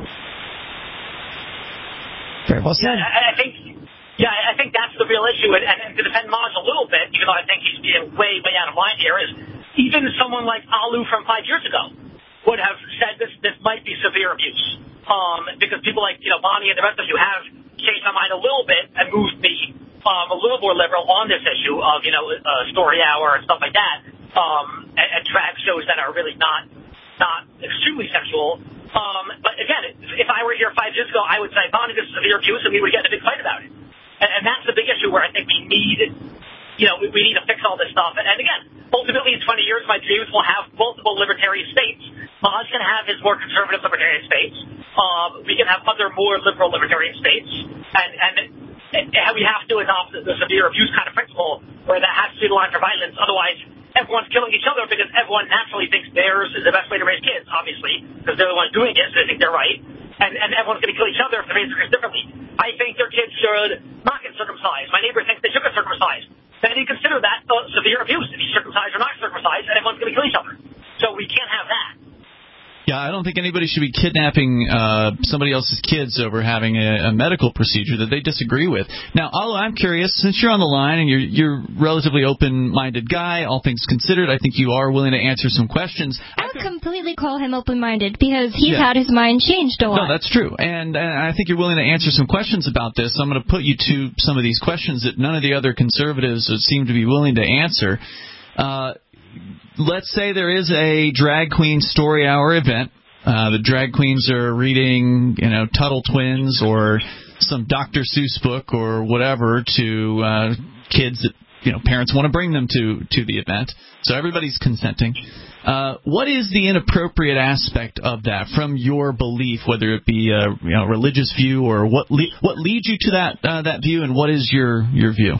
Very well said. Yeah, I think, yeah, I think that's the real issue. And, and to defend Maj a little bit, even though I think he's being way, way out of line here, is even someone like Alu from five years ago would have said this this might be severe abuse. Um, because people like, you know, Bonnie and the rest of you have changed my mind a little bit and moved me um, a little more liberal on this issue of, you know, uh, story hour and stuff like that, um, and, and drag shows that are really not not extremely sexual. Um, but again, if I were here five years ago, I would say, Bonnie, this is severe abuse, and we would get in a big fight about it. And, and that's the big issue where I think we need, you know, we, we need to fix all this stuff. And, and again, ultimately in twenty years, my dreams will have multiple libertarian states. Maj can have his more conservative libertarian states. Um, we can have other more liberal libertarian states, and, and, and we have to adopt the severe abuse kind of principle where that has to be the line for violence. Otherwise, everyone's killing each other because everyone naturally thinks theirs is the best way to raise kids, obviously, because they're the ones doing it, so they think they're right. And, and everyone's going to kill each other if they raise their kids differently. I think their kids should not get circumcised. My neighbor thinks they should get circumcised. Then you consider that uh, severe abuse if he's circumcised or not circumcised, and everyone's going to kill each other. So we can't have that. Yeah, I don't think anybody should be kidnapping uh, somebody else's kids over having a, a medical procedure that they disagree with. Now, Alu, I'm curious, since you're on the line and you're you're a relatively open-minded guy, all things considered, I think you are willing to answer some questions. I would completely call him open-minded because he's yeah. had his mind changed a lot. No, that's true. And, and I think you're willing to answer some questions about this. So I'm going to put you to some of these questions that none of the other conservatives seem to be willing to answer. Uh Let's say there is a drag queen story hour event. Uh, the drag queens are reading, you know, Tuttle Twins or some Doctor Seuss book or whatever to uh, kids that, you know, parents want to bring them to, to the event. So everybody's consenting. Uh, what is the inappropriate aspect of that from your belief, whether it be a you know, religious view or what le- what leads you to that uh, that view, and what is your, your view?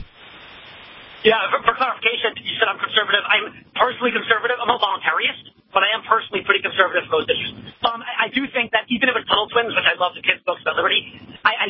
Yeah, for, for clarification, you said I'm conservative. I'm personally conservative. I'm a voluntarist, but I am personally pretty conservative for most issues. Um, I, I do think that even if it's Tuttle Twins, which I love the kids' books about liberty, I, I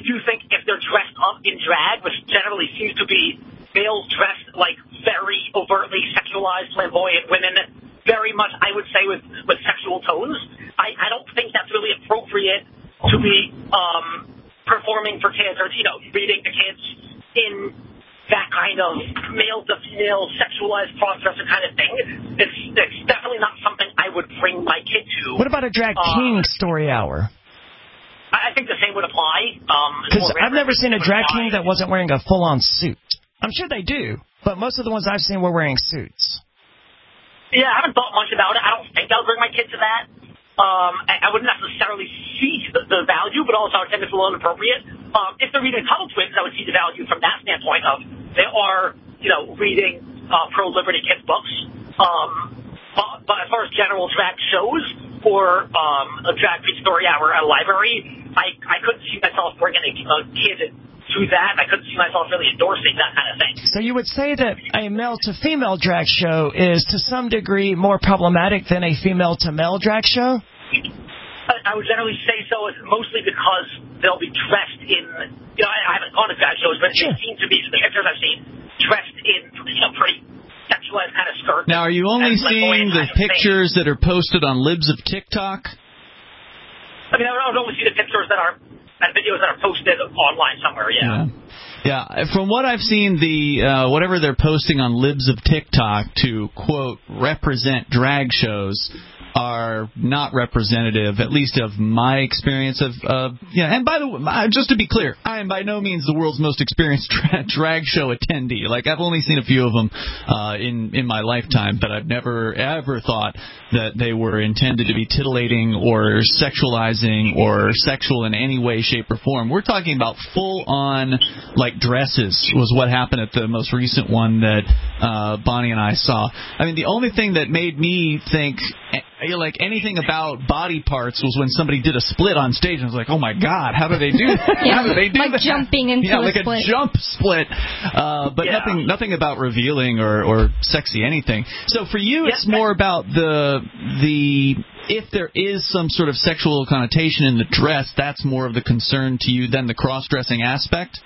generally seems to be males dressed like very overtly sexualized, flamboyant women, very much, I would say, with, with sexual tones. I, I don't think that's really appropriate to be um, performing for kids or, you know, reading to kids in that kind of male-to-female sexualized cross-dresser kind of thing. It's, it's definitely not something I would bring my kid to. What about a drag uh, king story hour? I think the same would apply. Because um, I've never seen a drag apply. king that wasn't wearing a full-on suit. I'm sure they do, but most of the ones I've seen were wearing suits. Yeah, I haven't thought much about it. I don't think I'll bring my kid to that. Um, I, I wouldn't necessarily see the, the value, but also I would think it's a little inappropriate. Um, if they're reading Tuttle Twins, I would see the value from that standpoint of they are, you know, reading uh, pro-liberty kids books. Um, but, but as far as general drag shows or um, a drag queen story hour at a library, I, I couldn't see myself bringing a, a kid to that. I couldn't see myself really endorsing that kind of thing. So you would say that a male-to-female drag show is to some degree more problematic than a female-to-male drag show? I, I would generally say so, mostly because they'll be dressed in, you know, I, I haven't gone to drag shows, but sure. it seems to be, the pictures I've seen, dressed in, you know, pretty sexualized kind of skirts. Now, are you only seeing the pictures that are posted on Libs of TikTok? I mean, I would only see the pictures that are, and videos that are posted online somewhere, yeah. Yeah. Yeah, from what I've seen, the uh, whatever they're posting on Libs of TikTok to, quote, represent drag shows are not representative, at least of my experience of, uh, yeah, and by the way, just to be clear, I am by no means the world's most experienced dra- drag show attendee. Like, I've only seen a few of them uh, in, in my lifetime, but I've never, ever thought that they were intended to be titillating or sexualizing or sexual in any way, shape, or form. We're talking about full-on, like, dresses was what happened at the most recent one that uh, Bonnie and I saw. I mean, the only thing that made me think... like anything about body parts was when somebody did a split on stage and I was like, oh my god, how do they do that? Yeah, how do they do like that? jumping into yeah, a like split. a jump split. Uh, but yeah. nothing nothing about revealing or, or sexy anything. So for you it's yeah, more about the the if there is some sort of sexual connotation in the dress, that's more of the concern to you than the cross-dressing aspect?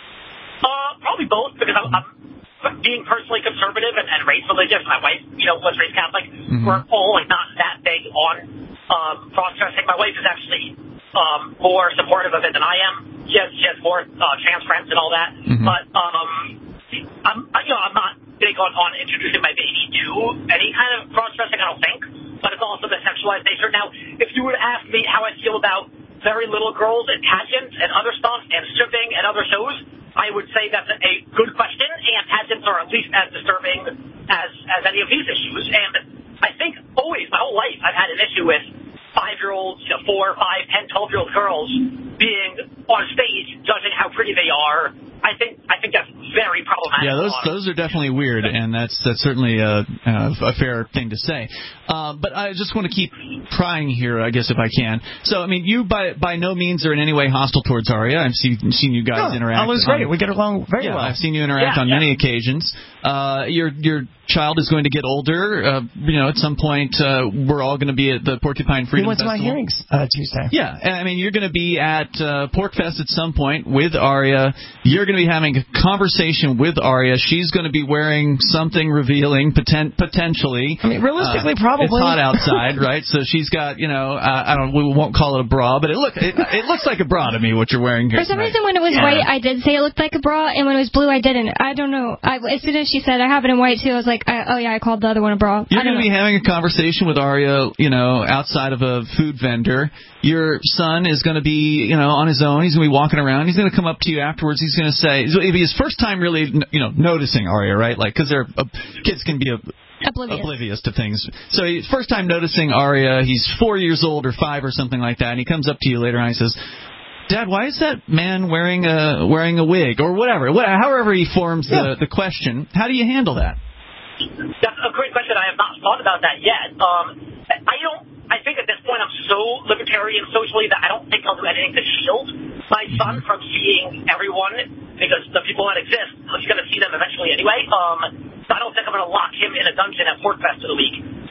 Uh, probably both, because I'm, I'm being personally conservative and, and raised religious. My wife, you know, was raised Catholic. Mm-hmm. We're all like not that big on um, cross-dressing. My wife is actually um, more supportive of it than I am. She has, she has more uh, trans friends and all that. Mm-hmm. But um, I'm, you know, I'm not big on, on introducing my baby to any kind of cross-dressing. I don't think. But it's also the sexualized nature. Now, if you were to ask me how I feel about very little girls in pageants and other stuff and stripping and other shows, I would say that's a good question, and pageants are at least as disturbing as, as any of these issues. And I think always, my whole life, I've had an issue with five-year-olds, you know, four, five, ten, twelve-year-old girls being on stage judging how pretty they are. I think I think that's very problematic. Yeah, those those are definitely weird, and that's that's certainly a, a fair thing to say. Uh, but I just want to keep prying here, I guess, if I can. So, I mean, you by by no means are in any way hostile towards Aria. I've seen seen you guys no, interact. Alwa's great. On, we get along very yeah, well. I've seen you interact yeah, on yeah. many occasions. Uh, your your child is going to get older. Uh, you know, at some point, uh, we're all going to be at the Porcupine Freedom He went Festival. to my hearings uh, Tuesday. Yeah, and I mean, you're going to be at uh, PorcFest at some point with Aria. You're going to be having a conversation with Aria. She's going to be wearing something revealing, poten- potentially. I mean, realistically, uh, probably. It's hot outside, right? So she's got, you know, uh, I don't. We won't call it a bra, but it look it, it looks like a bra to me. What you're wearing here For some tonight. reason, when it was white, I did say it looked like a bra, and when it was blue, I didn't. I don't know. I, as soon as she said I have it in white too, I was like, I, oh yeah, I called the other one a bra. You're going to be having a conversation with Aria, you know, outside of a food vendor. Your son is going to be, you know, on his own. He's going to be walking around. He's going to come up to you afterwards. He's going to say, it'll be his first time really, you know, noticing Aria, right? Like, because they're uh, kids can be a, Oblivious. oblivious to things. So he's first time noticing Aria. He's four years old or five or something like that. And he comes up to you later on and he says, Dad, why is that man wearing a wearing a wig or whatever? Whatever however he forms yeah. the, the question, how do you handle that? That's a great question. I have not thought about that yet. Um, I don't. I think at this point I'm so libertarian socially that I don't think I'll do anything to shield my son from seeing everyone, because the people that exist, he's going to see them eventually anyway. Um, so I don't think I'm going to lock him in a dungeon at PorcFest for the week.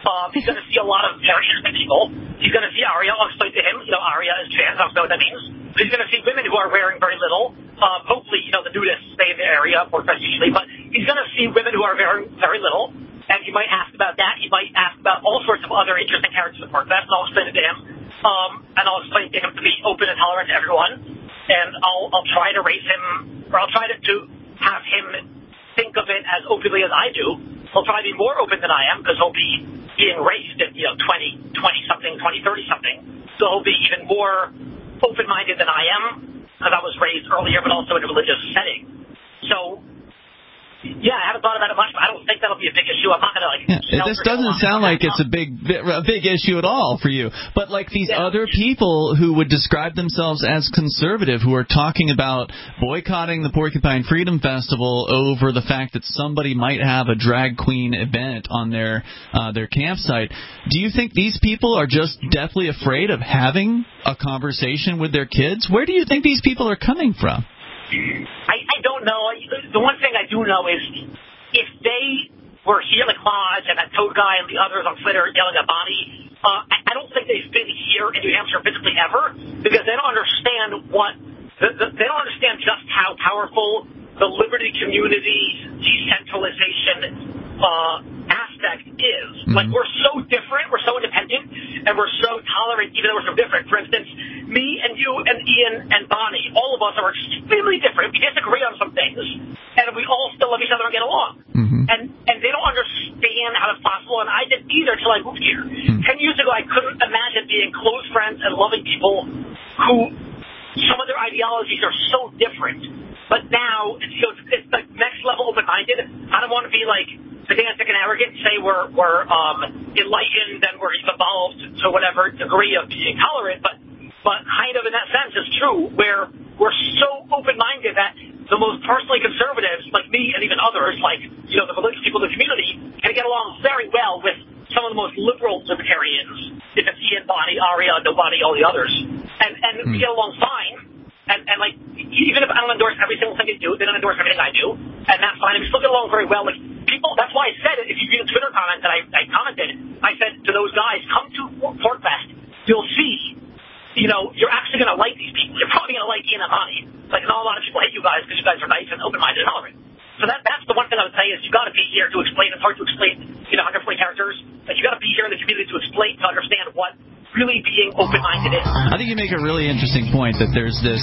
Um, he's going to see a lot of very interesting people. He's going to see Aria. I'll explain to him, you know, Aria is trans. I don't know what that means. He's going to see women who are wearing very little. Um, hopefully, you know, the nudists stay in the area more usually. But he's going to see women who are wearing very little. And he might ask about that. He might ask about all sorts of other interesting characters of that, and I'll explain it to him. Um, and I'll explain to him to be open and tolerant to everyone. And I'll, I'll try to raise him, or I'll try to, to have him think of it as openly as I do. He'll probably be more open than I am because he'll be being raised at, you know, twenty, twenty-something, twenty, thirty-something. So he'll be even more open-minded than I am because I was raised earlier, but also in a religious setting. So, yeah, I haven't thought about it much, but I don't think that'll be a big issue. I'm not going to, like... Yeah, this doesn't sound like it's a big a big issue at all for you. But, like, these yeah. other people who would describe themselves as conservative, who are talking about boycotting the Porcupine Freedom Festival over the fact that somebody might have a drag queen event on their uh, their campsite, do you think these people are just deathly afraid of having a conversation with their kids? Where do you think these people are coming from? I, I don't know. The one thing I do know is if they were here, like Maj and that Toad guy and the others on Twitter yelling at Bonnie, uh, I, I don't think they've been here in New Hampshire physically ever because they don't understand what the, the, they don't understand just how powerful the liberty community decentralization uh, aspect is. Mm-hmm. Like, we're so different, we're so independent, and we're so tolerant even though we're so different. For instance, me and you and Ian and Bonnie, all of us are extremely different. We disagree on some things, and we all still love each other and get along. Mm-hmm. And and they don't understand how it's possible, and I didn't either until I moved here. Mm-hmm. Ten years ago, I couldn't imagine being close friends and loving people who some of their ideologies are so different. But now, it's, you know, it's like next level open-minded. I don't want to be like pedantic and arrogant and say we're, we're um, enlightened and we're evolved to whatever degree of being tolerant, but but kind of in that sense is true, where we're so open-minded that the most personally conservatives, like me and even others, like, you know, the religious people in the community, can get along very well with some of the most liberal libertarians, if it's Ian, Bonnie, Aria, nobody, all the others. And, and mm. we get along fine. And, and, like, even if I don't endorse every single thing they do, they don't endorse everything I do, and that's fine. And we still get along very well. Like, people, that's why I said it. If you read a Twitter comment that I, I commented, I said to those guys, come to Porkfest. You'll see, you know, you're actually going to like these people. You're probably going to like Ian and Bonnie. Like, not a lot of people hate you guys because you guys are nice and open-minded and tolerant. So that, that's the one thing I would say is you got to be here to explain. It's hard to explain, you know, one hundred forty characters. Like, you got to be here in the community to explain, to understand what really being open-minded is. I think you make a really interesting point that there's this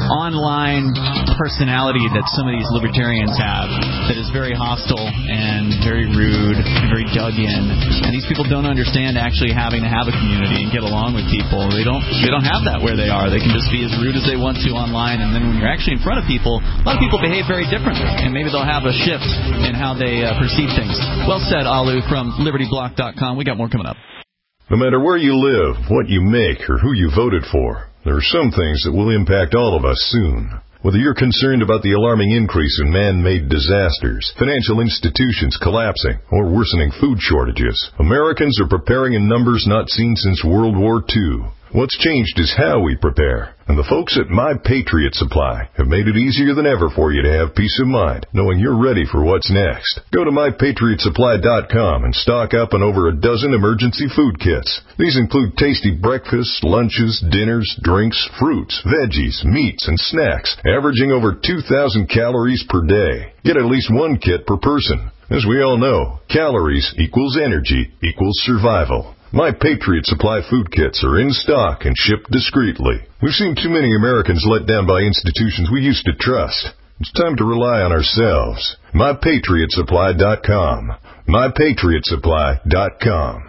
online personality that some of these libertarians have that is very hostile and very rude and very dug in. And these people don't understand actually having to have a community and get along with people. They don't they don't have that where they are. They can just be as rude as they want to online, and then when you're actually in front of people, a lot of people behave very differently, and maybe they'll have a shift in how they uh, perceive things. Well said, Alu from Liberty Block dot com. We got more coming up. No matter where you live, what you make, or who you voted for, there are some things that will impact all of us soon. Whether you're concerned about the alarming increase in man-made disasters, financial institutions collapsing, or worsening food shortages, Americans are preparing in numbers not seen since World War Two. What's changed is how we prepare. And the folks at My Patriot Supply have made it easier than ever for you to have peace of mind, knowing you're ready for what's next. Go to my patriot supply dot com and stock up on over a dozen emergency food kits. These include tasty breakfasts, lunches, dinners, drinks, fruits, veggies, meats, and snacks, averaging over two thousand calories per day. Get at least one kit per person. As we all know, calories equals energy equals survival. My Patriot Supply food kits are in stock and shipped discreetly. We've seen too many Americans let down by institutions we used to trust. It's time to rely on ourselves. my patriot supply dot com. my patriot supply dot com.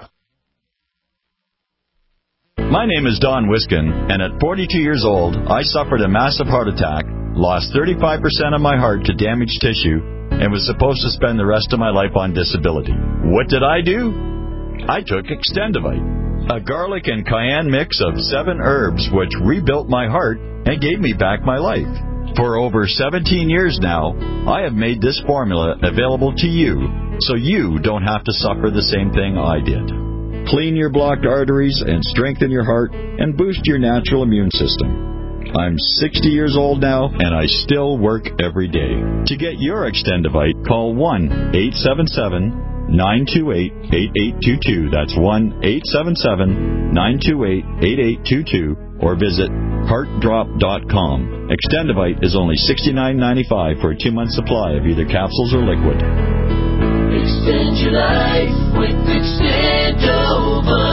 My name is Don Wiskin, and at forty-two years old, I suffered a massive heart attack, lost thirty-five percent of my heart to damaged tissue, and was supposed to spend the rest of my life on disability. What did I do? I took Extendivite, a garlic and cayenne mix of seven herbs which rebuilt my heart and gave me back my life. For over seventeen years now, I have made this formula available to you so you don't have to suffer the same thing I did. Clean your blocked arteries and strengthen your heart and boost your natural immune system. I'm sixty years old now, and I still work every day. To get your Extendivite, call one eight seven seven, nine two eight, eight eight two two. That's one eight seven seven, nine two eight, eight eight two two. Or visit heart drop dot com. Extendivite is only sixty-nine ninety-five for a two-month supply of either capsules or liquid. Extend your life with Extendovite.